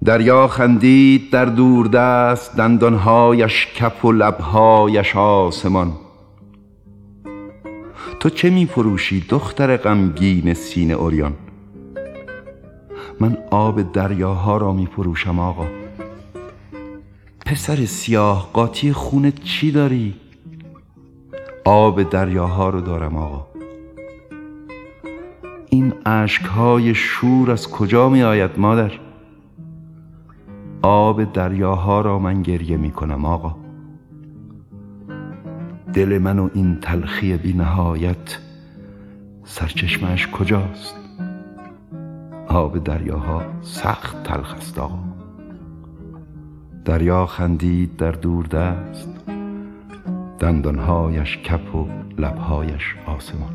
دریا خندید در دوردست، دندانهایش کف و لبهایش آسمان. تو چه می فروشی دختر غمگین سینه عریان؟ من آب دریاها را می فروشم آقا. پسر سیاه قاطی خونت چی داری؟ آب دریاها رو دارم آقا. این اشکهای شور از کجا می آید مادر؟ آب دریاها را من گریه می کنم آقا. دل من و این تلخی بی نهایت سرچشمش کجاست؟ آب دریاها سخت تلخ است آقا. دریا خندید در دوردست، دندانهایش کف و لبهایش آسمان.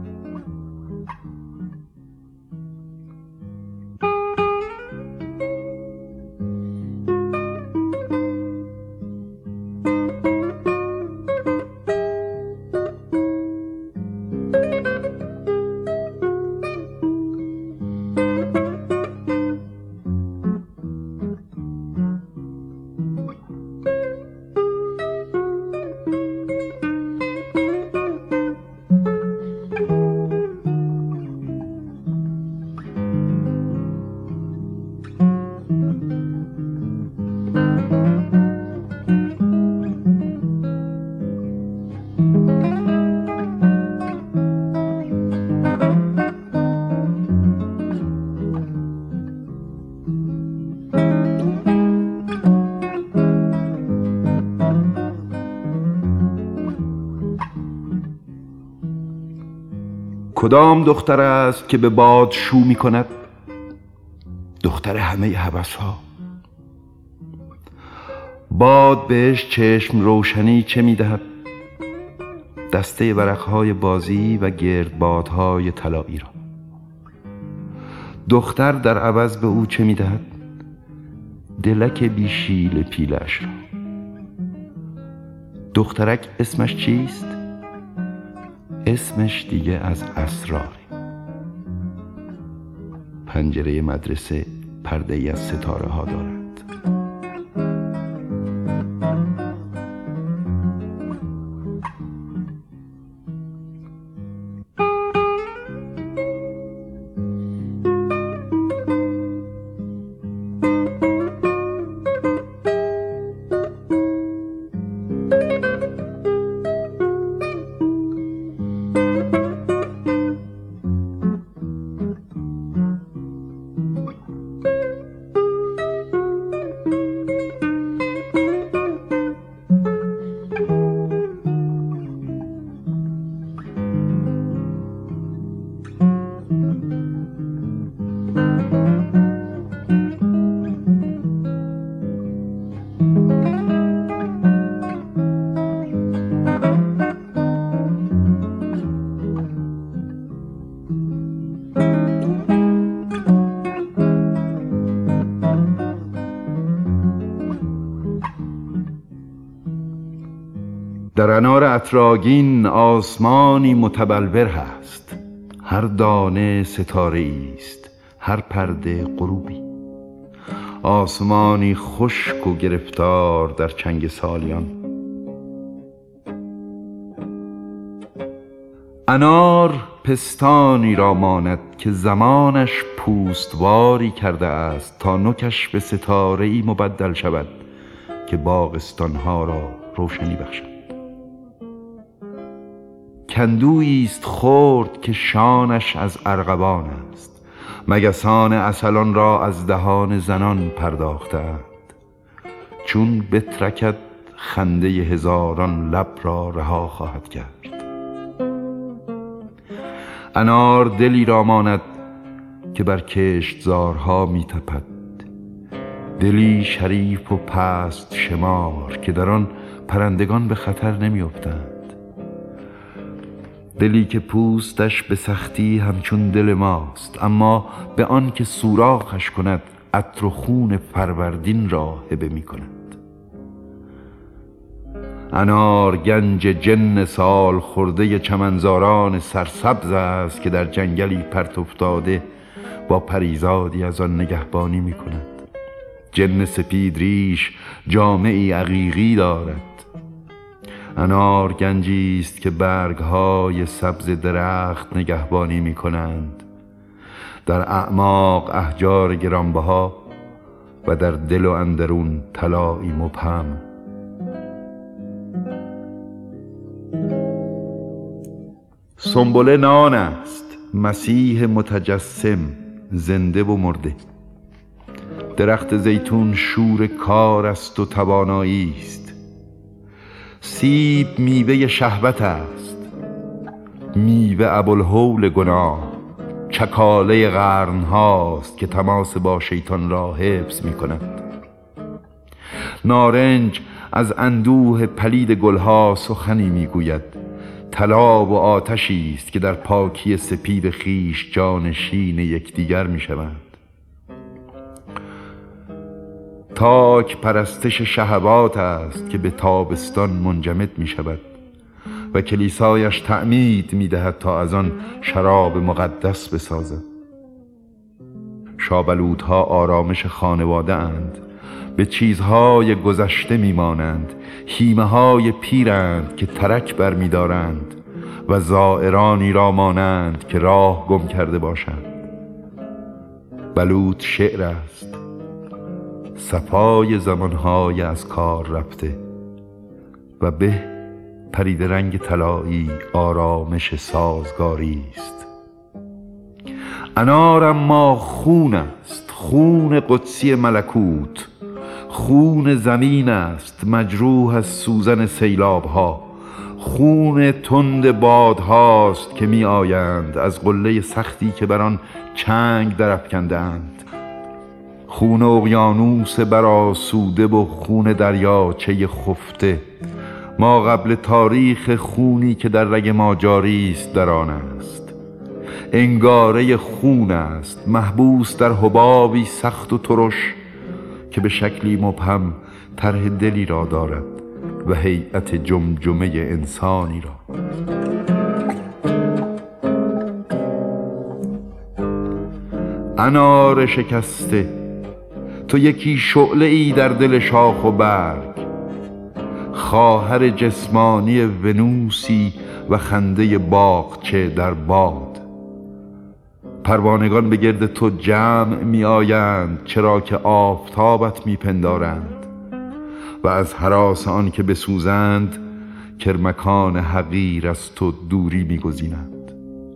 کدام دختر است که به باد شو می کند؟ دختر همه هوس ها. باد بهش چشم روشنی چه می دهد؟ دسته ورقهای بازی و گردبادهای طلایی را. دختر در عوض به او چه می دهد؟ دلک بیشیل پیلش را. دخترک اسمش چیست؟ اسمش دیگه از اسراره. پنجره مدرسه پرده ای از ستاره ها دارد. در انار عطرآگین آسمانی متبلور هست. هر دانه ستاره است، هر پرده غروبی. آسمانی خشک و گرفتار در چنگ سالیان. انار پستانی را ماند که زمانش پوستواری کرده است تا نوکش به ستاره‌ای مبدل شود که باغستانها را روشنی بخشد. کندویی است خرد که شانش از ارغوان است. مگسان عسلان را از دهان زنان پرداختند. چون بترکد خنده هزاران لب را رها خواهد کرد. انار دلی را ماند که بر کشتزارها می تپد. دلی شریف و پست شمار که در آن پرندگان به خطر نمی افتند. دلی که پوستش به سختی همچون دل ماست، اما به آن که سوراخش کند عطر و خون فروردین را هبه می کند. انار گنج جن سال خورده چمنزاران سرسبز است که در جنگلی پرت افتاده با پریزادی از آن نگهبانی می کند. جن سپید ریش جامعی عقیقی دارد. انار گنجی است که برگ‌های سبز درخت نگهبانی می‌کنند. در اعماق احجار گرانبها و در دل و اندرون طلایی مبهم. سنبله نان است، مسیح متجسم، زنده و مرده. درخت زیتون شور کار است و توانایی است. سیب میوه شهوت است، میوه ابوالهول گناه. چکاله قرن هاست که تماس با شیطان را حفظ می کند. نارنج از اندوه پلید گلها سخنی می گوید. طلا و آتشی است که در پاکی سپید خیش جانشین یکدیگر می شوند. تاک پرستش شهوات است که به تابستان منجمد می شود و کلیسایش تعمید می دهد تا از آن شراب مقدس بسازد. شابلوت‌ها آرامش خانواده اند، به چیزهای گذشته می مانند. هیمه های پیرند که ترک بر می دارند و زائرانی را مانند که راه گم کرده باشند. بلوط شعر است، صفای زمانهای از کار رفته و به پرید رنگ طلایی آرامش سازگاری است. انار اما خون است، خون قدسی ملکوت. خون زمین است، مجروح از سوزن سیلاب ها. خون تند بادهاست که می آیند از قله سختی که بر آن چنگ درافکنده اند. خون اقیانوس برآسوده و خون دریاچه خفته. ما قبل تاریخ خونی که در رگ ما جاری است در آن است. انگاره خون است، محبوس در حبابی سخت و ترش که به شکلی مبهم طرح دلی را دارد و هیئت جمجمه انسانی را. انار شکسته، تو یکی شعله ای در دل شاخ و برگ. خواهر جسمانی ونوسی و خنده باغچه در باد. پروانگان به گرد تو جمع می آیند، چرا که آفتابت می پندارند و از هراس آن که بسوزند کرمکان حقیر از تو دوری می گزینند.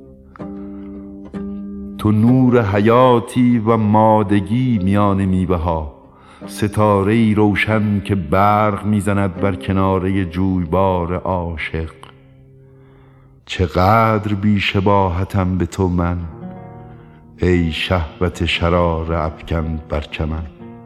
تو نور حیاتی و مادگی میان میوه ها، ستاره‌ای روشن که برق میزند بر کناره جویبار عاشق. چقدر بی شباهتم به تو من، ای شهوت شرار افکن بر چمن.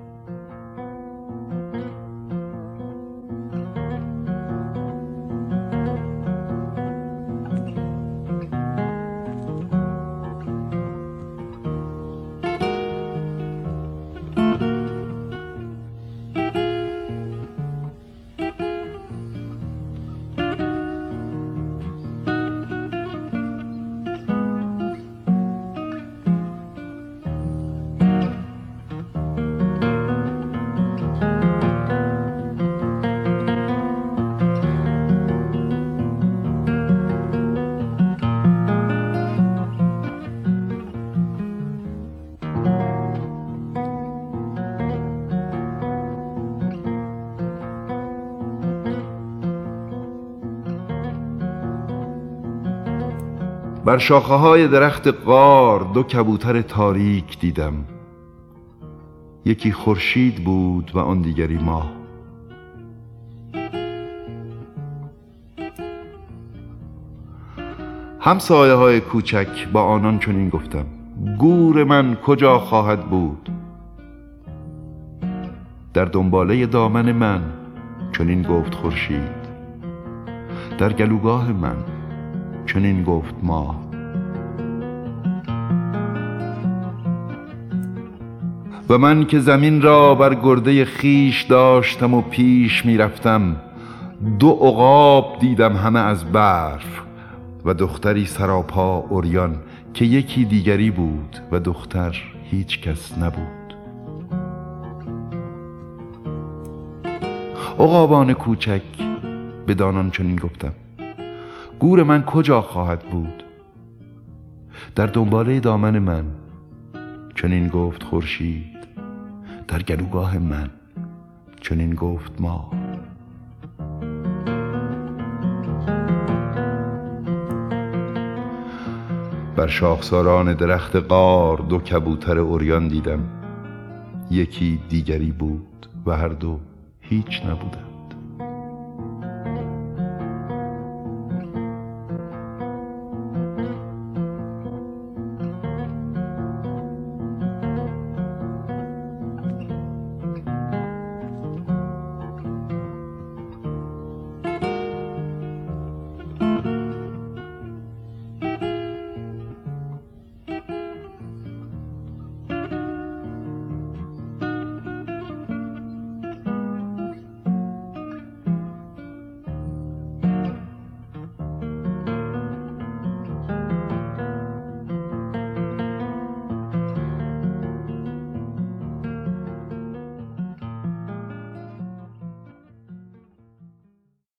بر شاخه‌های درخت غار دو کبوتر تاریک دیدم. یکی خورشید بود و آن دیگری ماه. همسایه‌های کوچک با آنان چنین گفتم: گور من کجا خواهد بود؟ در دنباله دامن من، چنین گفت خورشید. در گلوگاه من، چنین گفت ماه. و من که زمین را بر گرده خیش داشتم و پیش می رفتم، دو عقاب دیدم همه از برف و دختری سراپا عریان که یکی دیگری بود و دختر هیچ کس نبود. عقابان کوچک به دانان چنین گفتم: گور من کجا خواهد بود؟ در دنباله دامن من. چنین گفت خورشید: در گلوگاه من. چنین گفت ماه. بر شاخساران درخت غار دو کبوتر عریان دیدم. یکی دیگری بود و هر دو هیچ نبودند.